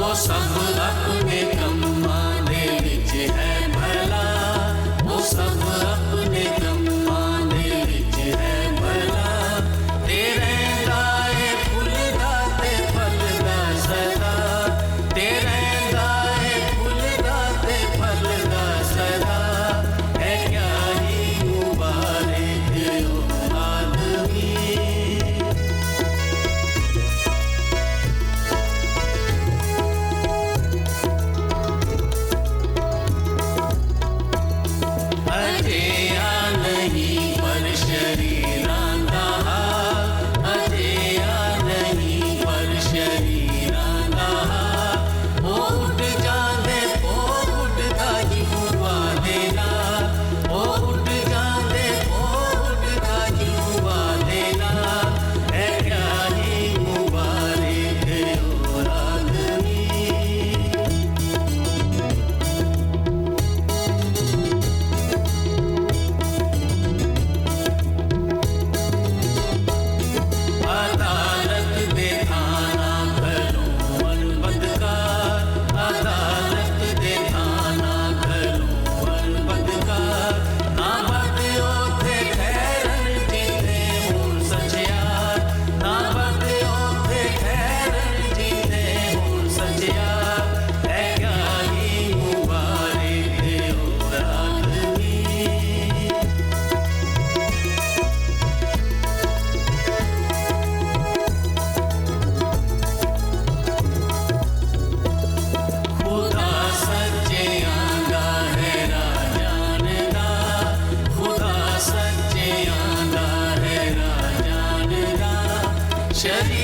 सब अपने कम्मां दे विच है भला, वो सब अपने कम्मां दे विच है भला। तेरे दाए फुलदा ते फलदा सदा, तेरे दाए फुलदा ते फलदा सदा। है क्या ही मुबारक ओ आदमी। अजेया नहीं पर शरीरां दा हाल, अजेया नहीं पर शरीरां दा हाल। ओ उड़ जांदे ओ उड़दा युवा दे नाल, ओ उड़ जांदे ओ उड़दा युवा दे नाल। है क्या ही मुबारक ओ आदमी। अदालत दे थाना घरों अनबदकार, अदालत दे थाना घरों अनबदकार। ना बद ओथे ठहरन जिथे हुण सचियार, ना बद ओथे ठहरन जिथे हुण सचियार। है क्या ही मुबारक ओ आदमी। खुदा सच्चेआं दा है राजान दा, खुदा सच्चेआं दा है राजान दा। शरीर